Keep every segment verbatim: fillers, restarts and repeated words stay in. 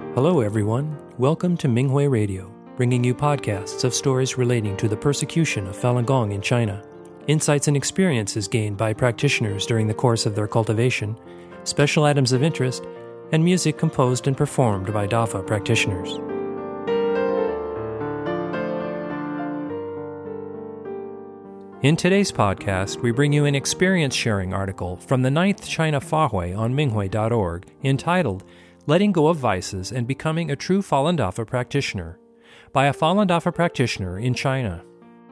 Hello everyone, welcome to Minghui Radio, bringing you podcasts of stories relating to the persecution of Falun Gong in China, insights and experiences gained by practitioners during the course of their cultivation, special items of interest, and music composed and performed by Dafa practitioners. In today's podcast, we bring you an experience-sharing article from the ninth China Fahui on Minghui dot org entitled Letting Go of Vices and Becoming a True Falun Dafa Practitioner by a Falun Dafa practitioner in China.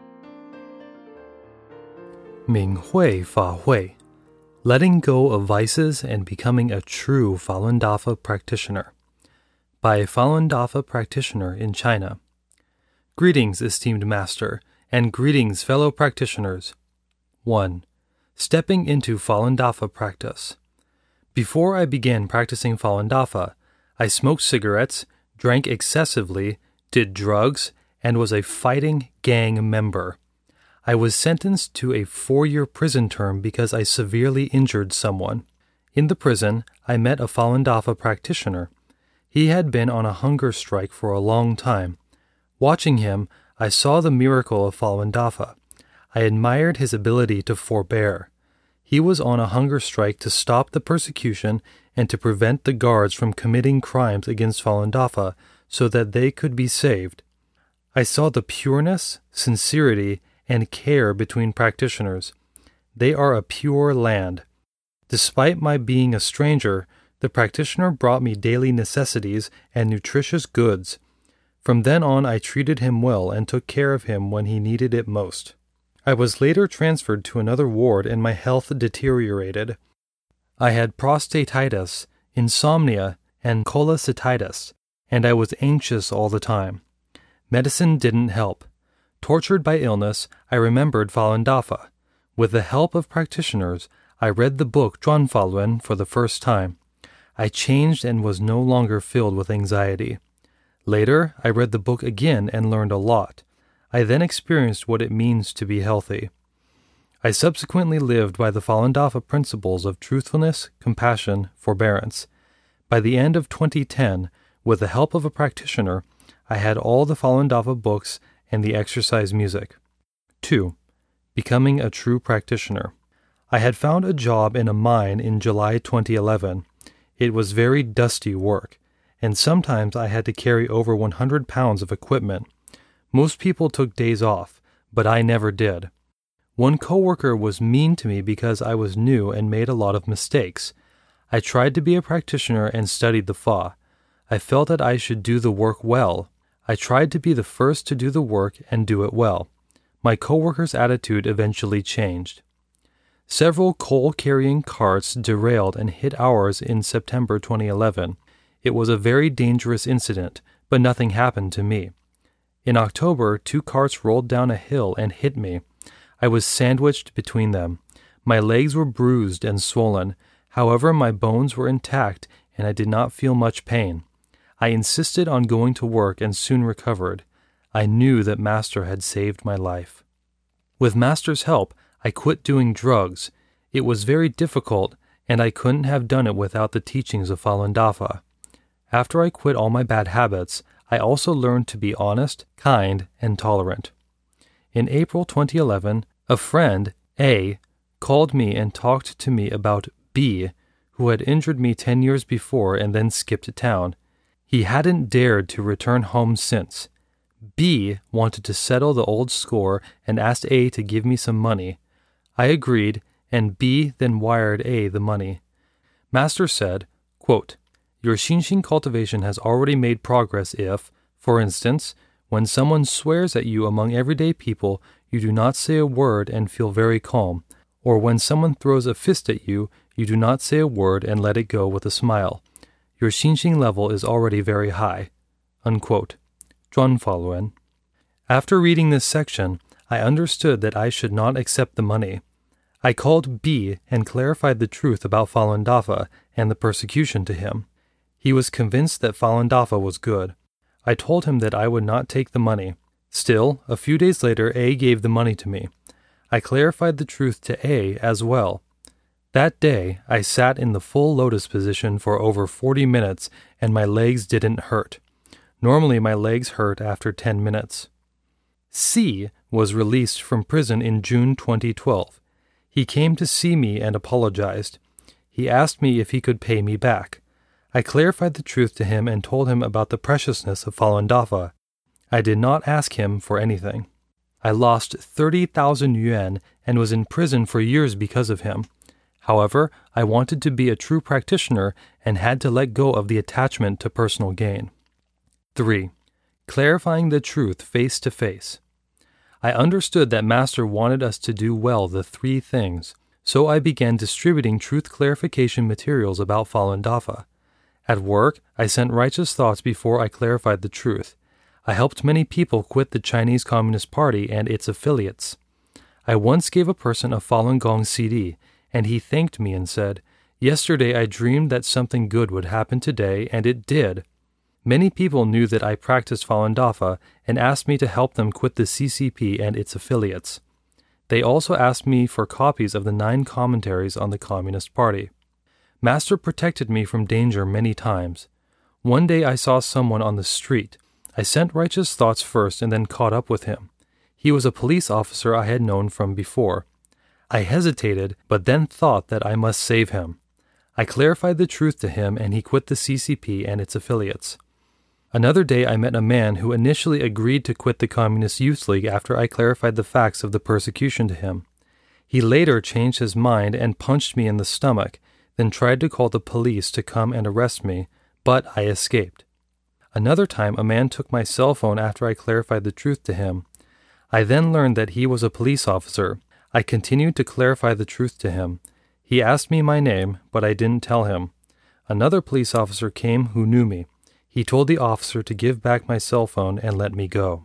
Minghui Fahui, Letting Go of Vices and Becoming a True Falun Dafa Practitioner by a Falun Dafa practitioner in China. Greetings, esteemed master, and greetings, fellow practitioners. one. Stepping into Falun Dafa practice. Before I began practicing Falun Dafa, I smoked cigarettes, drank excessively, did drugs, and was a fighting gang member. I was sentenced to a four-year prison term because I severely injured someone. In the prison, I met a Falun Dafa practitioner. He had been on a hunger strike for a long time. Watching him, I saw the miracle of Falun Dafa. I admired his ability to forbear. He was on a hunger strike to stop the persecution and to prevent the guards from committing crimes against Falun Dafa so that they could be saved. I saw the pureness, sincerity, and care between practitioners. They are a pure land. Despite my being a stranger, the practitioner brought me daily necessities and nutritious goods. From then on, I treated him well and took care of him when he needed it most. I was later transferred to another ward and my health deteriorated. I had prostatitis, insomnia, and cholecystitis, and I was anxious all the time. Medicine didn't help. Tortured by illness, I remembered Falun Dafa. With the help of practitioners, I read the book Zhuan Falun for the first time. I changed and was no longer filled with anxiety. Later, I read the book again and learned a lot. I then experienced what it means to be healthy. I subsequently lived by the Falun Dafa principles of truthfulness, compassion, forbearance. By the end of twenty ten, with the help of a practitioner, I had all the Falun Dafa books and the exercise music. two. Becoming a true practitioner. I had found a job in a mine in July twenty eleven. It was very dusty work, and sometimes I had to carry over one hundred pounds of equipment. Most people took days off, but I never did. One coworker was mean to me because I was new and made a lot of mistakes. I tried to be a practitioner and studied the Fa. I felt that I should do the work well. I tried to be the first to do the work and do it well. My coworker's attitude eventually changed. Several coal-carrying carts derailed and hit ours in September twenty eleven. It was a very dangerous incident, but nothing happened to me. In October, two carts rolled down a hill and hit me. I was sandwiched between them. My legs were bruised and swollen. However, my bones were intact and I did not feel much pain. I insisted on going to work and soon recovered. I knew that Master had saved my life. With Master's help, I quit doing drugs. It was very difficult, and I couldn't have done it without the teachings of Falun Dafa. After I quit all my bad habits, I also learned to be honest, kind, and tolerant. In April twenty eleven, a friend, A, called me and talked to me about B, who had injured me ten years before and then skipped town. He hadn't dared to return home since. B wanted to settle the old score and asked A to give me some money. I agreed, and B then wired A the money. Master said, quote, "Your Xinxing cultivation has already made progress if, for instance, when someone swears at you among everyday people, you do not say a word and feel very calm, or when someone throws a fist at you, you do not say a word and let it go with a smile. Your Xinxing level is already very high." Unquote. Zhuan Falun. After reading this section, I understood that I should not accept the money. I called B and clarified the truth about Falun Dafa and the persecution to him. He was convinced that Falun Dafa was good. I told him that I would not take the money. Still, a few days later, A gave the money to me. I clarified the truth to A as well. That day, I sat in the full lotus position for over forty minutes and my legs didn't hurt. Normally my legs hurt after ten minutes. C was released from prison in June twenty twelve. He came to see me and apologized. He asked me if he could pay me back. I clarified the truth to him and told him about the preciousness of Falun Dafa. I did not ask him for anything. I lost thirty thousand yuan and was in prison for years because of him. However, I wanted to be a true practitioner and had to let go of the attachment to personal gain. three. Clarifying the truth face to face. I understood that Master wanted us to do well the three things, so I began distributing truth clarification materials about Falun Dafa. At work, I sent righteous thoughts before I clarified the truth. I helped many people quit the Chinese Communist Party and its affiliates. I once gave a person a Falun Gong C D, and he thanked me and said, "Yesterday I dreamed that something good would happen today, and it did." Many people knew that I practiced Falun Dafa and asked me to help them quit the C C P and its affiliates. They also asked me for copies of the nine commentaries on the Communist Party. Master protected me from danger many times. One day I saw someone on the street. I sent righteous thoughts first and then caught up with him. He was a police officer I had known from before. I hesitated, but then thought that I must save him. I clarified the truth to him and he quit the C C P and its affiliates. Another day I met a man who initially agreed to quit the Communist Youth League after I clarified the facts of the persecution to him. He later changed his mind and punched me in the stomach, then tried to call the police to come and arrest me, but I escaped. Another time a man took my cell phone after I clarified the truth to him. I then learned that he was a police officer. I continued to clarify the truth to him. He asked me my name, but I didn't tell him. Another police officer came who knew me. He told the officer to give back my cell phone and let me go.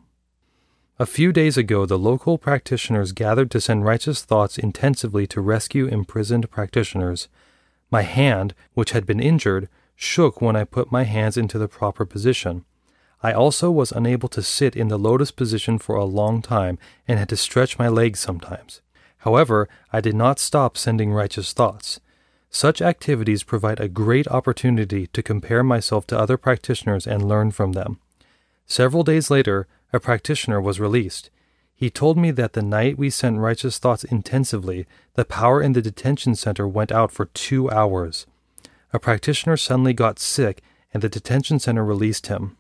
A few days ago, the local practitioners gathered to send righteous thoughts intensively to rescue imprisoned practitioners. My hand, which had been injured, shook when I put my hands into the proper position. I also was unable to sit in the lotus position for a long time and had to stretch my legs sometimes. However, I did not stop sending righteous thoughts. Such activities provide a great opportunity to compare myself to other practitioners and learn from them. Several days later, a practitioner was released. He told me that the night we sent righteous thoughts intensively, the power in the detention center went out for two hours. A practitioner suddenly got sick and the detention center released him.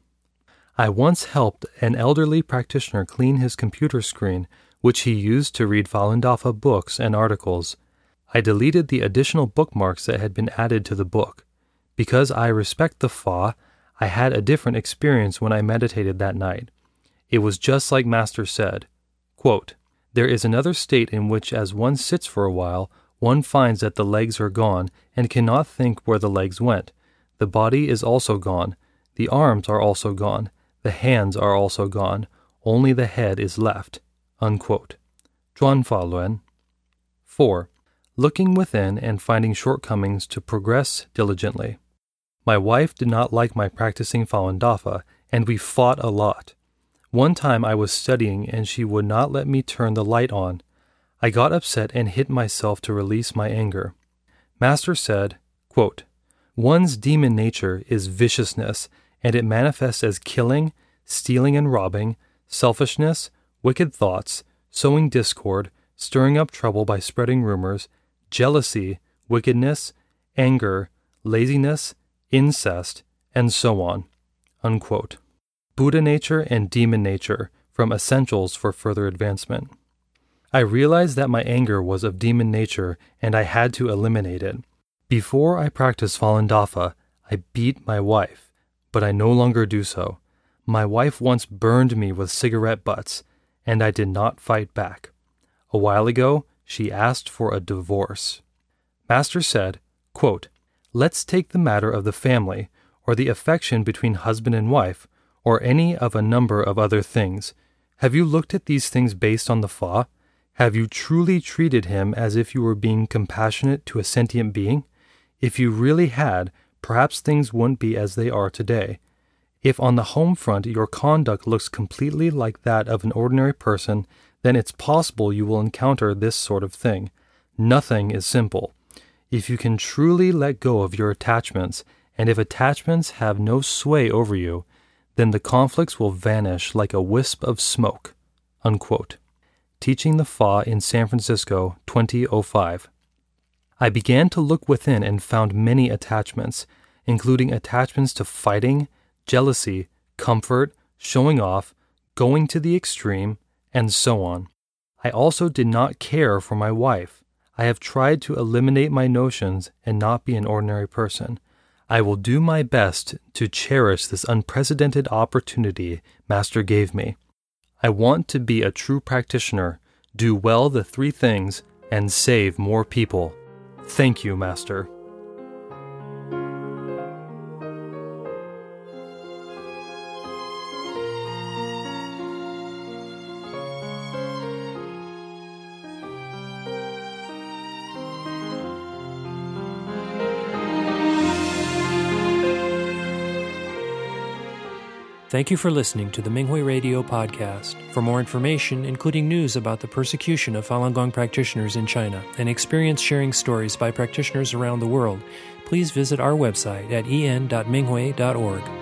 I once helped an elderly practitioner clean his computer screen, which he used to read Falun Dafa books and articles. I deleted the additional bookmarks that had been added to the book. Because I respect the Fa, I had a different experience when I meditated that night. It was just like Master said, quote, "There is another state in which as one sits for a while, one finds that the legs are gone and cannot think where the legs went. The body is also gone. The arms are also gone. The hands are also gone. Only the head is left." Unquote. Zhuan Fa Luan. four. Looking within and finding shortcomings to progress diligently. My wife did not like my practicing Falun Dafa, and we fought a lot. One time I was studying and she would not let me turn the light on. I got upset and hit myself to release my anger. Master said, quote, "One's demon nature is viciousness, and it manifests as killing, stealing and robbing, selfishness, wicked thoughts, sowing discord, stirring up trouble by spreading rumors, jealousy, wickedness, anger, laziness, incest, and so on." Unquote. Buddha nature and demon nature from Essentials for Further Advancement. I realized that my anger was of demon nature and I had to eliminate it. Before I practiced Falun Dafa, I beat my wife, but I no longer do so. My wife once burned me with cigarette butts, and I did not fight back. A while ago, she asked for a divorce. Master said, quote, "Let's take the matter of the family, or the affection between husband and wife, or any of a number of other things. Have you looked at these things based on the Fa? Have you truly treated him as if you were being compassionate to a sentient being? If you really had, perhaps things wouldn't be as they are today. If on the home front your conduct looks completely like that of an ordinary person, then it's possible you will encounter this sort of thing. Nothing is simple. If you can truly let go of your attachments and if attachments have no sway over you, then the conflicts will vanish like a wisp of smoke." Unquote. Teaching the Fa in San Francisco, twenty oh five. I began to look within and found many attachments, including attachments to fighting, jealousy, comfort, showing off, going to the extreme, and so on. I also did not care for my wife. I have tried to eliminate my notions and not be an ordinary person. I will do my best to cherish this unprecedented opportunity Master gave me. I want to be a true practitioner, do well the three things, and save more people. Thank you, Master. Thank you for listening to the Minghui Radio podcast. For more information, including news about the persecution of Falun Gong practitioners in China and experience-sharing stories by practitioners around the world, please visit our website at en dot minghui dot org.